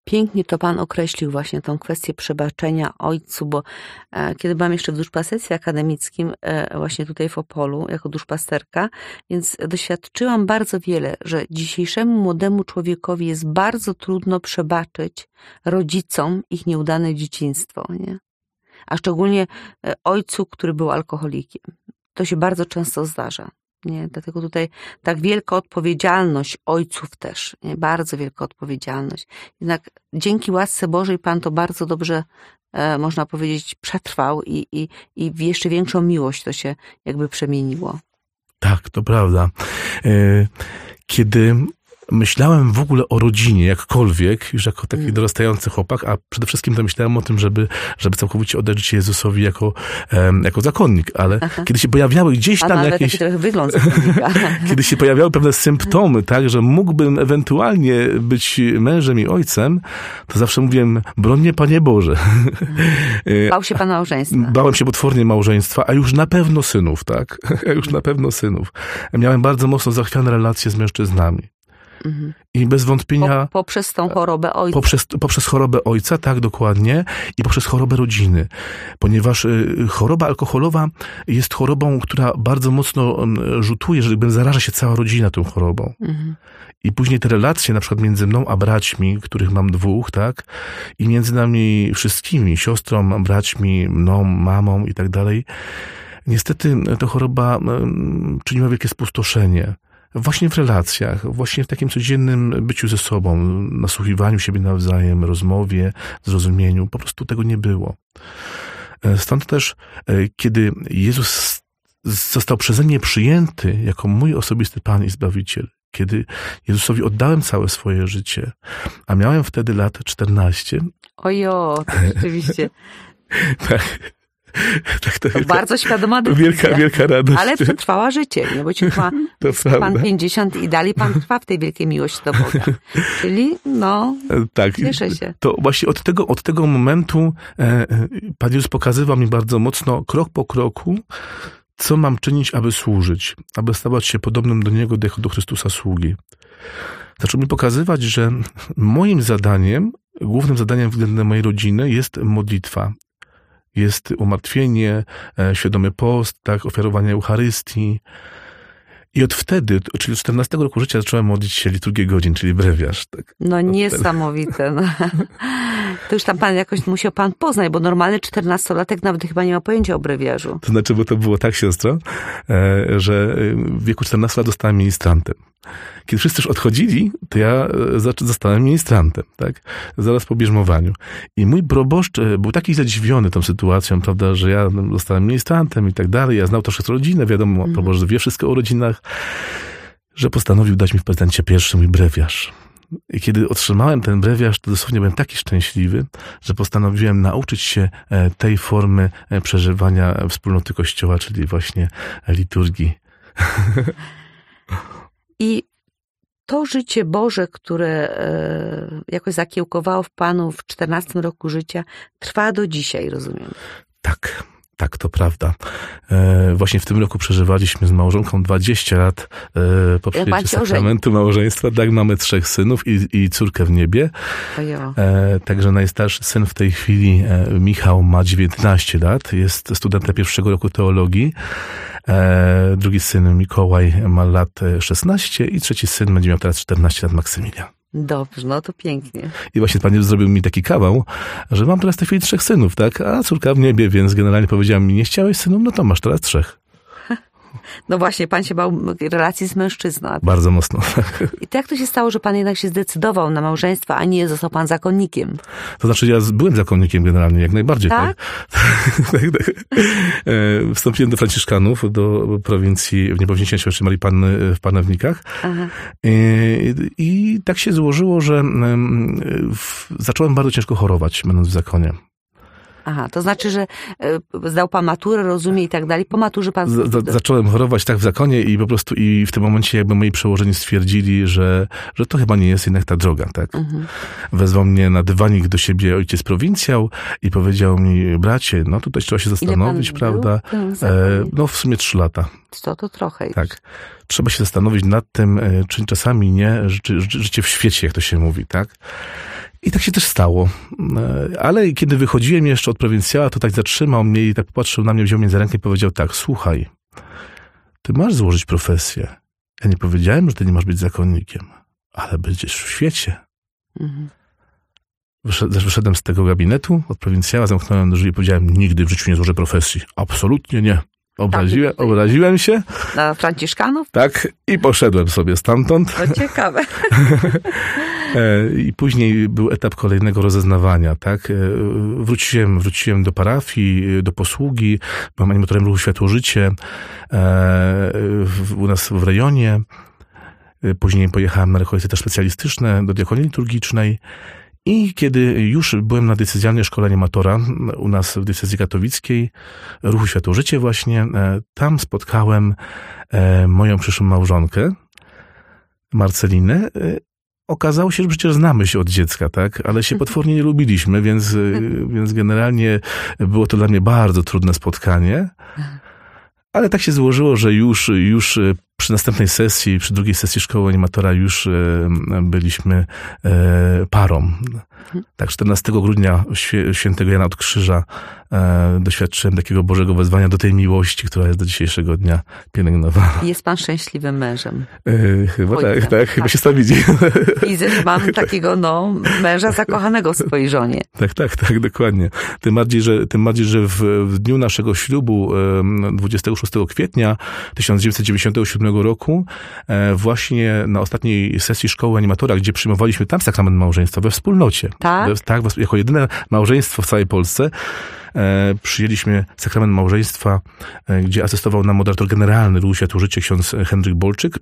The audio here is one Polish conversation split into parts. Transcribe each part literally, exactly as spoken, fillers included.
pięknie to pan określił właśnie tą kwestię przebaczenia ojcu, bo e, kiedy byłam jeszcze w duszpasterstwie akademickim, e, właśnie tutaj w Opolu, jako duszpasterka, więc doświadczyłam bardzo wiele, że dzisiejszemu młodemu człowiekowi jest bardzo trudno przebaczyć rodzicom ich nieudane dzieciństwo, nie? A szczególnie e, ojcu, który był alkoholikiem. To się bardzo często zdarza. Nie, dlatego tutaj tak wielka odpowiedzialność ojców też, nie? Bardzo wielka odpowiedzialność. Jednak dzięki łasce Bożej Pan to bardzo dobrze, e, można powiedzieć, przetrwał i, i, i w jeszcze większą miłość to się jakby przemieniło. Tak, to prawda. Kiedy myślałem w ogóle o rodzinie, jakkolwiek, już jako taki mm. dorastający chłopak, a przede wszystkim to myślałem o tym, żeby, żeby całkowicie oddać się Jezusowi jako, um, jako zakonnik, ale Aha. kiedy się pojawiały gdzieś tam nawet jakieś... taki trochę wygląd zakonnika. Kiedy się pojawiały pewne symptomy, tak, że mógłbym ewentualnie być mężem i ojcem, to zawsze mówiłem, broń mnie, Panie Boże. Bał się Pan małżeństwa. Bałem się potwornie małżeństwa, a już na pewno synów, tak? A już na pewno synów. Miałem bardzo mocno zachwiane relacje z mężczyznami. Mhm. I bez wątpienia... Po, poprzez tą chorobę ojca. Poprzez, poprzez chorobę ojca, tak, dokładnie. I poprzez chorobę rodziny. Ponieważ y, choroba alkoholowa jest chorobą, która bardzo mocno y, rzutuje, że jakby zaraża się cała rodzina tą chorobą. Mhm. I później te relacje, na przykład między mną a braćmi, których mam dwóch, tak, i między nami wszystkimi, siostrą, braćmi, mną, mamą i tak dalej. Niestety ta choroba y, czyniła wielkie spustoszenie. Właśnie w relacjach, właśnie w takim codziennym byciu ze sobą, nasłuchiwaniu siebie nawzajem, rozmowie, zrozumieniu. Po prostu tego nie było. Stąd też, kiedy Jezus został przeze mnie przyjęty jako mój osobisty Pan i Zbawiciel, kiedy Jezusowi oddałem całe swoje życie, a miałem wtedy lat czternaście. Ojo, rzeczywiście. Tak. Tak, to to wielka, bardzo świadoma decyzja. Wielka, wielka radość. Ale przetrwała życie, nie? Bo ci trwa pan pięćdziesiąt i dalej pan trwa w tej wielkiej miłości do Boga. Czyli, no, tak, cieszę się. To właśnie od tego, od tego momentu e, Pan Jezus pokazywał mi bardzo mocno, krok po kroku, co mam czynić, aby służyć, aby stawać się podobnym do Niego, do, do Chrystusa sługi. Zaczął mi pokazywać, że moim zadaniem, głównym zadaniem względem mojej rodziny jest modlitwa. Jest umartwienie, świadomy post, tak, ofiarowanie Eucharystii. I od wtedy, czyli od czternastego roku życia zacząłem modlić się liturgię godzin, czyli brewiarz. Tak. No niesamowite. No. To już tam pan jakoś musiał pan poznać, bo normalny czternastolatek nawet chyba nie ma pojęcia o brewiarzu. To znaczy, bo to było tak, siostro, że w wieku czternastu lat zostałem ministrantem. Kiedy wszyscy już odchodzili, to ja zostałem ministrantem, tak? Zaraz po bierzmowaniu. I mój proboszcz był taki zadziwiony tą sytuacją, prawda, że ja zostałem ministrantem i tak dalej. Ja znał troszkę rodzinę, wiadomo, mm. proboszcz wie wszystko o rodzinach, że postanowił dać mi w prezencie pierwszy mój brewiarz. I kiedy otrzymałem ten brewiarz, to dosłownie byłem taki szczęśliwy, że postanowiłem nauczyć się tej formy przeżywania wspólnoty Kościoła, czyli właśnie liturgii. I to życie Boże, które jakoś zakiełkowało w Panu w czternastym roku życia, trwa do dzisiaj, rozumiem. Tak, tak, to prawda. E, właśnie w tym roku przeżywaliśmy z małżonką dwadzieścia lat e, po przyjęciu sakramentu małżeństwa. Tak, mamy trzech synów i, i córkę w niebie. E, także najstarszy syn w tej chwili, e, Michał, ma dziewiętnaście lat, jest studentem pierwszego roku teologii. E, drugi syn, Mikołaj, ma lat szesnaście i trzeci syn będzie miał teraz czternaście lat, Maksymilian. Dobrze, no to pięknie. I właśnie Pan Jezus zrobił mi taki kawał, że mam teraz w tej chwili trzech synów, tak? A córka w niebie, więc generalnie powiedziała mi, nie chciałeś synów? No to masz teraz trzech. No właśnie, pan się bał relacji z mężczyzną. Bardzo mocno. I to jak to się stało, że pan jednak się zdecydował na małżeństwo, a nie został pan zakonnikiem? To znaczy, ja byłem zakonnikiem generalnie, jak najbardziej. Tak? tak? Wstąpiłem do Franciszkanów, do prowincji w Niepowzięcia Świętej Marii Panny w Panewnikach. I, I tak się złożyło, że w, zacząłem bardzo ciężko chorować, będąc w zakonie. Aha, to znaczy, że zdał pan maturę, rozumie i tak dalej. Po maturze pan... Z, z, zacząłem chorować tak w zakonie i po prostu i w tym momencie jakby moi przełożeni stwierdzili, że, że to chyba nie jest jednak ta droga, tak? Mhm. Wezwał mnie na dywanik do siebie ojciec prowincjał i powiedział mi, bracie, no tutaj trzeba się zastanowić, prawda? E, no w sumie trzy lata. To to trochę. Tak. Trzeba się zastanowić nad tym, czy czasami nie, ży, ży, życie w świecie, jak to się mówi, tak? I tak się też stało. Ale kiedy wychodziłem jeszcze od prowincjała, to tak zatrzymał mnie i tak popatrzył na mnie, wziął mnie za rękę i powiedział tak, słuchaj, ty masz złożyć profesję. Ja nie powiedziałem, że ty nie masz być zakonnikiem, ale będziesz w świecie. Mhm. Wyszedłem z tego gabinetu od prowincjała, zamknąłem drzwi i powiedziałem, nigdy w życiu nie złożę profesji. Absolutnie nie. Obraziłem, tak, obraziłem się. Na Franciszkanów? Tak, i poszedłem sobie stamtąd. To ciekawe. I później był etap kolejnego rozeznawania, tak. Wróciłem, wróciłem do parafii, do posługi, byłem animatorem ruchu Światło-Życie u nas w rejonie. Później pojechałem na rekolekcje też specjalistyczne do diakonii liturgicznej. I kiedy już byłem na diecezjalnej szkole animatora u nas w diecezji katowickiej, ruchu Światło-Życie właśnie, tam spotkałem moją przyszłą małżonkę, Marcelinę. Okazało się, że przecież znamy się od dziecka, tak? Ale się potwornie nie lubiliśmy, więc, więc generalnie było to dla mnie bardzo trudne spotkanie. Ale tak się złożyło, że już, już przy następnej sesji, przy drugiej sesji szkoły animatora już byliśmy parą. Tak, czternastego grudnia świętego Jana od Krzyża doświadczyłem takiego Bożego wezwania do tej miłości, która jest do dzisiejszego dnia pielęgnowana. Jest pan szczęśliwym mężem. Yy, chyba Ojcem, tak, tak, tak, chyba się sam widzi. I też mam takiego, no, męża zakochanego w swojej żonie. Tak, tak, tak, dokładnie. Tym bardziej, że, tym bardziej, że w, w dniu naszego ślubu, dwudziestego szóstego kwietnia tysiąc dziewięćset dziewięćdziesiątego siódmego roku, właśnie na ostatniej sesji szkoły animatora, gdzie przyjmowaliśmy tam sakrament małżeństwa we wspólnocie. Tak? Tak, jako jedyne małżeństwo w całej Polsce, E, przyjęliśmy sakrament małżeństwa, e, gdzie asystował nam moderator generalny Ruchu Światło-Życie, ksiądz Henryk Bolczyk.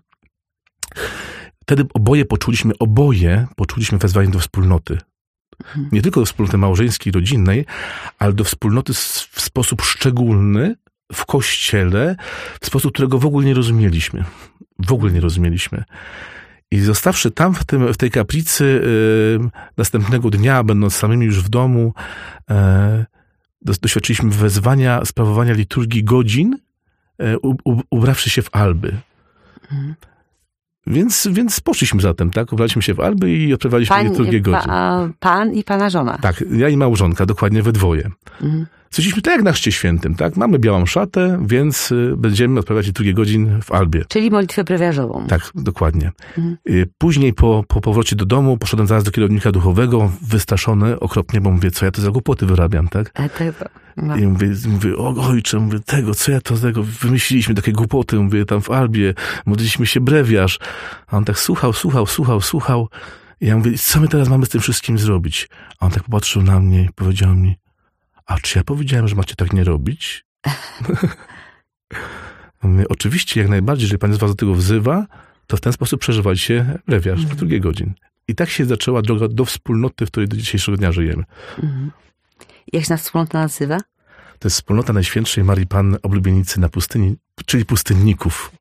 Wtedy oboje poczuliśmy, oboje poczuliśmy wezwanie do wspólnoty. Mhm. Nie tylko do wspólnoty małżeńskiej, rodzinnej, ale do wspólnoty w sposób szczególny w Kościele, w sposób, którego w ogóle nie rozumieliśmy. W ogóle nie rozumieliśmy. I zostawszy tam w, tym, w tej kaplicy yy, następnego dnia, będąc samymi już w domu, yy, doświadczyliśmy wezwania sprawowania liturgii godzin, u, u, ubrawszy się w alby. Mhm. Więc, więc poszliśmy zatem, tak? Ubraliśmy się w alby i odprowadziliśmy pan, liturgię godzin. Pa, pan i pana żona. Tak, ja i małżonka, dokładnie we dwoje. Mhm. Stwierdziliśmy tak jak na Chrzcie Świętym, tak? Mamy białą szatę, więc będziemy odprawiać liturgię godzin w albie. Czyli modlitwę brewiarzową. Tak, dokładnie. Mhm. Później po, po powrocie do domu poszedłem zaraz do kierownika duchowego, wystraszony okropnie, bo mówię, co ja to za głupoty wyrabiam, tak? A tego, no. I mówię, mówię, o ojcze, mówię, tego, co ja to z tego wymyśliliśmy, takie głupoty, mówię, tam w albie, modliliśmy się brewiarz. A on tak słuchał, słuchał, słuchał, słuchał. I ja mówię, co my teraz mamy z tym wszystkim zrobić? A on tak popatrzył na mnie i powiedział mi, a czy ja powiedziałem, że macie tak nie robić? Mówię, oczywiście, jak najbardziej, jeżeli Pan z was do tego wzywa, to w ten sposób przeżywajcie brewiarz mm. w drugiej godzin. I tak się zaczęła droga do wspólnoty, w której do dzisiejszego dnia żyjemy. Mm. Jak się ta wspólnota nazywa? To jest wspólnota Najświętszej Marii Panny Oblubienicy na pustyni, czyli pustynników.